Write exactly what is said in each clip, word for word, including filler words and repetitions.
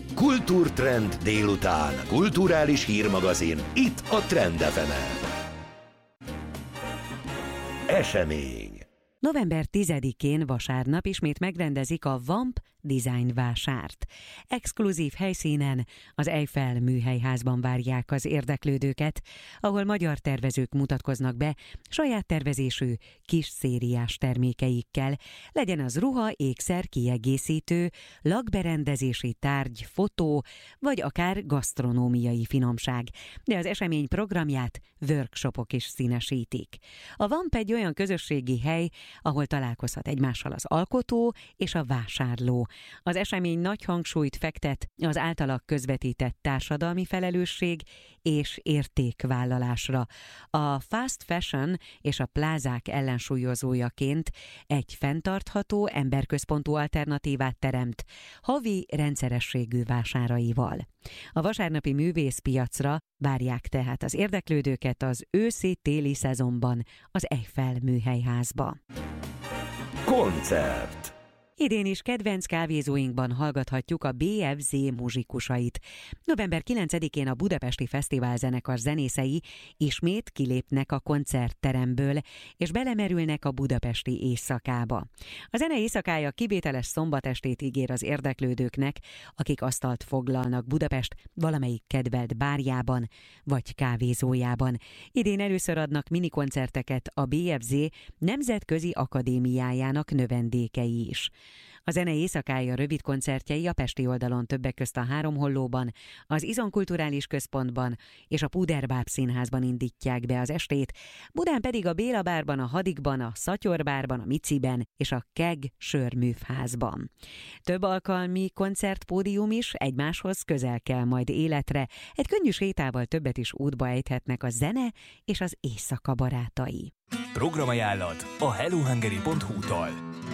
Kultúrtrend délután. Kulturális hírmagazin. Itt a Trend ef emen. Esemény. november tizedikén vasárnap ismét megrendezik a Vamp Design vásárt. Exkluzív helyszínen, az Eiffel műhelyházban várják az érdeklődőket, ahol magyar tervezők mutatkoznak be saját tervezésű, kis szériás termékeikkel, legyen az ruha, ékszer, kiegészítő, lakberendezési tárgy, fotó, vagy akár gasztronómiai finomság, de az esemény programját workshopok is színesítik. A Vamp egy olyan közösségi hely, ahol találkozhat egymással az alkotó és a vásárló. Az esemény nagy hangsúlyt fektet az általak közvetített társadalmi felelősség és értékvállalásra. A fast fashion és a plázák ellensúlyozójaként egy fenntartható, emberközpontú alternatívát teremt havi rendszerességű vásáraival. A vasárnapi művészpiacra várják tehát az érdeklődőket az őszi-téli szezonban az Eiffel műhelyházba. Koncert. Idén is kedvenc kávézóinkban hallgathatjuk a bé ef zé muzsikusait. november kilencedikén a Budapesti Fesztiválzenekar zenészei ismét kilépnek a koncertteremből, és belemerülnek a budapesti éjszakába. A zene éjszakája kivételes szombatestét ígér az érdeklődőknek, akik asztalt foglalnak Budapest valamelyik kedvelt bárjában vagy kávézójában. Idén először adnak minikoncerteket a bé ef zé Nemzetközi Akadémiájának növendékei is. A zene éjszakája rövid koncertjei a pesti oldalon többek közt a Háromhollóban, az Izon Kulturális Központban és a Puderbáb Színházban indítják be az estét, Budán pedig a Béla Bárban, a Hadikban, a Szatyorbárban, a Miciben és a Keg Sörművházban. Több alkalmi koncertpódium is egymáshoz közel kell majd életre, egy könnyű sétával többet is útba ejthetnek a zene és az éjszaka barátai. Programajánlat a hellohungary pont hu-tól.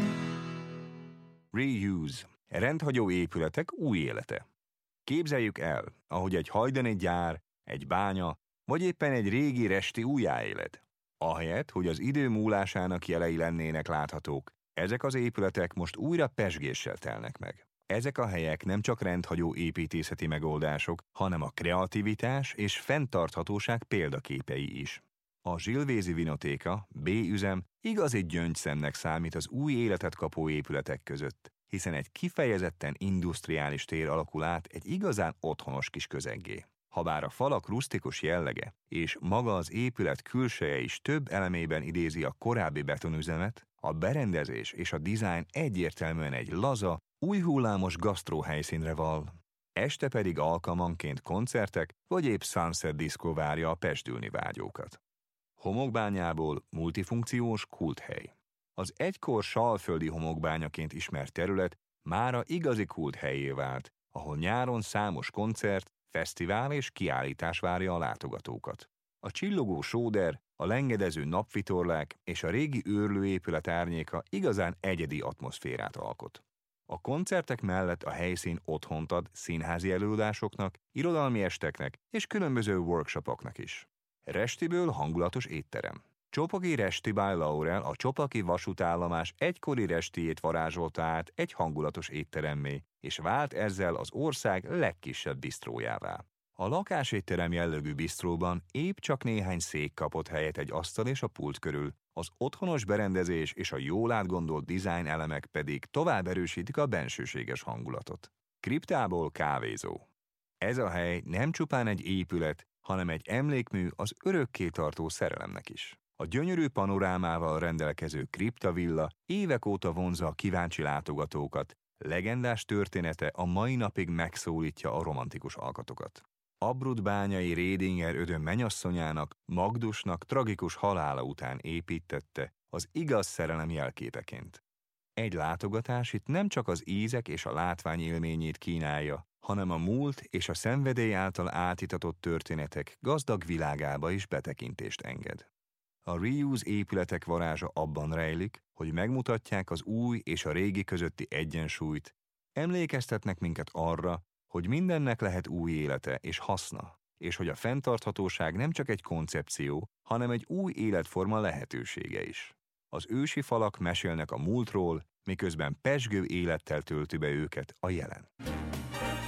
Reuse. Rendhagyó épületek új élete. Képzeljük el, ahogy egy hajdani gyár, egy bánya, vagy éppen egy régi resti újjáélet. Ahelyett, hogy az idő múlásának jelei lennének láthatók, ezek az épületek most újra pezsgéssel telnek meg. Ezek a helyek nem csak rendhagyó építészeti megoldások, hanem a kreativitás és fenntarthatóság példaképei is. A Zsilvézi Vinotéka, B-üzem igazi gyöngyszemnek számít az új életet kapó épületek között, hiszen egy kifejezetten industriális tér alakul át egy igazán otthonos kis közeggé. Habár a falak rusztikus jellege és maga az épület külseje is több elemében idézi a korábbi betonüzemet, a berendezés és a dizájn egyértelműen egy laza, új hullámos gasztróhelyszínre vall. Este pedig alkalmanként koncertek vagy épp sunset diszkó várja a pezsdülni vágyókat. Homokbányából multifunkciós kulthely. Az egykor salföldi homokbányaként ismert terület mára igazi kulthelyé vált, ahol nyáron számos koncert, fesztivál és kiállítás várja a látogatókat. A csillogó sóder, a lengedező napvitorlák és a régi őrlőépület árnyéka igazán egyedi atmoszférát alkot. A koncertek mellett a helyszín otthont ad színházi előadásoknak, irodalmi esteknek és különböző workshopoknak is. Restiből hangulatos étterem. Csopaki Resti by Laurel a csopaki vasútállomás egykori restiét varázsolta át egy hangulatos étteremmé, és vált ezzel az ország legkisebb bisztrójává. A lakásétterem jellegű bisztróban épp csak néhány szék kapott helyet egy asztal és a pult körül, az otthonos berendezés és a jól átgondolt design elemek pedig tovább erősítik a bensőséges hangulatot. Kriptából kávézó. Ez a hely nem csupán egy épület, hanem egy emlékmű az örökké tartó szerelemnek is. A gyönyörű panorámával rendelkező Kripta villa évek óta vonzza a kíváncsi látogatókat, legendás története a mai napig megszólítja a romantikus alkatokat. Abrudbányai Rédinger ödön menyasszonyának, Magdusnak tragikus halála után építette az igaz szerelem jelképeként. Egy látogatás itt nem csak az ízek és a látvány élményét kínálja, hanem a múlt és a szenvedély által átitatott történetek gazdag világába is betekintést enged. A reuse épületek varázsa abban rejlik, hogy megmutatják az új és a régi közötti egyensúlyt, emlékeztetnek minket arra, hogy mindennek lehet új élete és haszna, és hogy a fenntarthatóság nem csak egy koncepció, hanem egy új életforma lehetősége is. Az ősi falak mesélnek a múltról, miközben pezsgő élettel tölti be őket a jelen.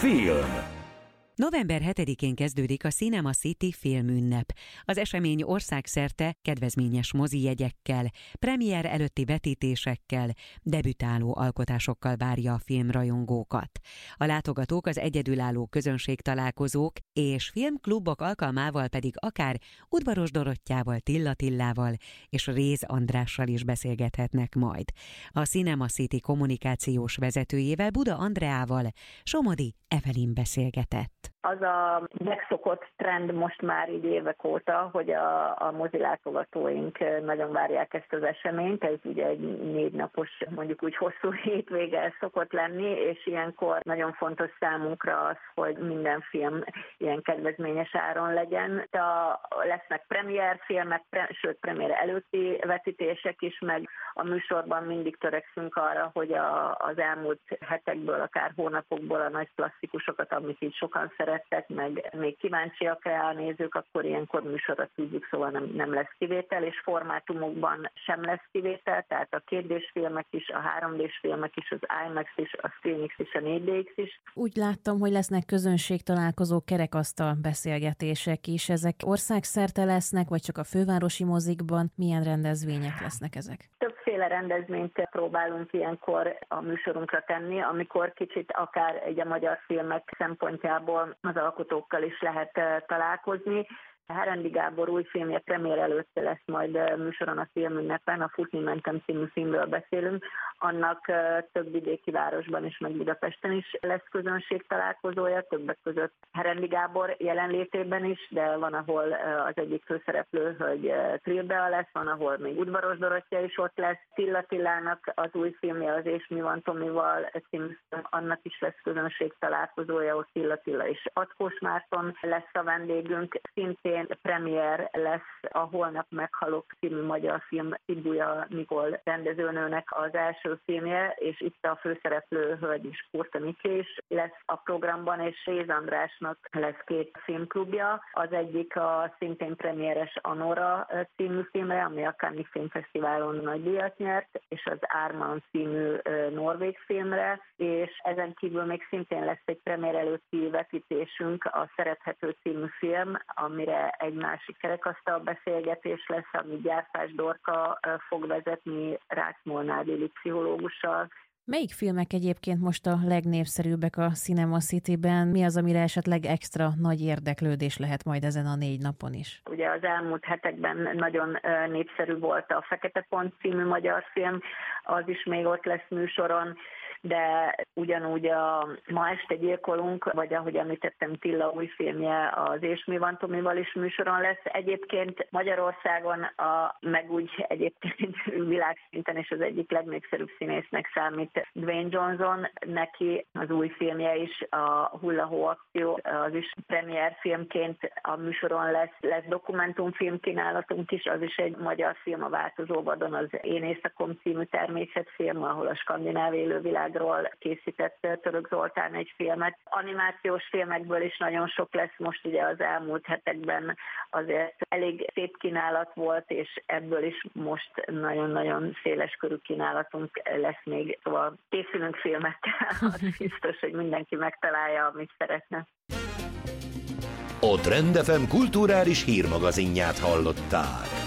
Film. November hetedikén kezdődik a Cinema City filmünnep. Az esemény országszerte kedvezményes mozijegyekkel, premier előtti vetítésekkel, debütáló alkotásokkal várja a filmrajongókat. A látogatók az egyedülálló közönségtalálkozók és filmklubok alkalmával pedig akár Udvaros Dorottyával, Tilla Tillával és Réz Andrással is beszélgethetnek majd. A Cinema City kommunikációs vezetőjével, Buda Andreával Somodi Evelyn beszélgetett. Az a megszokott trend most már így évek óta, hogy a, a mozilátogatóink nagyon várják ezt az eseményt. Ez ugye egy négy napos, mondjuk úgy hosszú hétvége szokott lenni, és ilyenkor nagyon fontos számunkra az, hogy minden film ilyen kedvezményes áron legyen. De lesznek premierfilmek, pre, sőt premier előtti vetítések is, meg a műsorban mindig törekszünk arra, hogy a, az elmúlt hetekből, akár hónapokból a nagy klasszikusokat, amit így sokan szerettek, meg még kíváncsiak rá a nézők, akkor ilyenkor műsorra tudjuk, szóval nem, nem lesz kivétel, és formátumokban sem lesz kivétel, tehát a két dés filmek is, a három dés filmek is, az IMAX is, a ScreenX is, a négy dé X is. Úgy láttam, hogy lesznek közönségtalálkozók, kerekasztal beszélgetések is. Ezek országszerte lesznek, vagy csak a fővárosi mozikban? Milyen rendezvények lesznek ezek? Többféle rendezvényt próbálunk ilyenkor a műsorunkra tenni, amikor kicsit akár egy a magyar filmek szempontjából az alkotókkal is lehet találkozni. Herendi Gábor új filmje premier előtt lesz majd műsoron a filmünnepen, a Futni mentem című filmről beszélünk. Annak több vidéki városban is, meg Budapesten is lesz közönség találkozója, többek között Herendi Gábor jelenlétében is, de van, ahol az egyik főszereplő, hogy Trilbea lesz, van, ahol még Udvaros Dorottya is ott lesz. Tilla Tillának az új filmje, az És mi van Tomival című, annak is lesz közönség találkozója, ott Tilla Tilla és Atkós Márton lesz a vendégünk. Szintén premier lesz a Holnap meghalok című magyar film, Ibuja Nikol rendezőnőnek az első filmje, és itt a főszereplő hölgy is, Kurta Miklés lesz a programban, és Réz Andrásnak lesz két filmklubja. Az egyik a szintén premieres Anora című filmre, ami a Cannes Filmfesztiválon nagy díjat nyert, és az Árman című norvég filmre, és ezen kívül még szintén lesz egy premier előtti vetítésünk, a Szerethető című film, amire egy másik kerekasztal beszélgetés lesz, ami Gyárfás Dorka fog vezetni Rácz Molnár Lili pszichológussal. Melyik filmek egyébként most a legnépszerűbbek a Cinema Cityben? Mi az, amire esetleg extra nagy érdeklődés lehet majd ezen a négy napon is? Ugye az elmúlt hetekben nagyon népszerű volt a Fekete Pont című magyar film, az is még ott lesz műsoron, de ugyanúgy a Ma este gyilkolunk, vagy ahogy említettem, Tilla új filmje, az És mi van Tomival is műsoron lesz. Egyébként Magyarországon, a, meg úgy egyébként világszinten is az egyik legnépszerűbb színésznek számít Dwayne Johnson. Neki az új filmje is, a Hullahó akció, az is premier filmként a műsoron lesz. Lesz dokumentumfilm kínálatunk is, az is egy magyar film, a Változó vadon, az Én éjszakom című természetfilm, ahol a skandináv élővilágról készített Török Zoltán egy filmet. Animációs filmekből is nagyon sok lesz, most ugye az elmúlt hetekben azért elég szép kínálat volt, és ebből is most nagyon-nagyon széles körű kínálatunk lesz még, szóval készülünk filmet, az biztos, hogy mindenki megtalálja, amit szeretne. A Trend ef em kulturális hírmagazinját hallották.